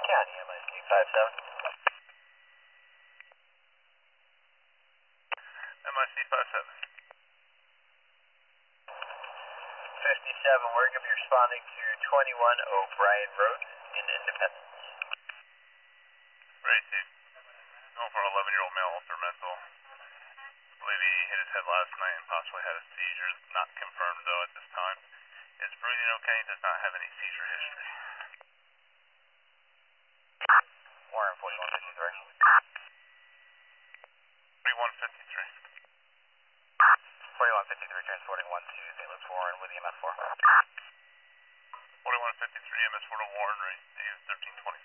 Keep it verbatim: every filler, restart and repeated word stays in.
County, M I C five seven. M I C five seven. fifty-seven, we're going to be responding to twenty-one O'Brien Road in Independence. Right, Steve. Going for an eleven-year-old male, ultra mental. I believe he hit his head last night and possibly had a seizure. Not confirmed, though, at this time. Is breathing okay? Does not have any seizure history. Warren, forty-one fifty-three. forty-one fifty-three. forty-one fifty-three, transporting one to Saint Louis Warren with E M S four. forty-one fifty-three, M S four to Warren, right, thirteen twenty.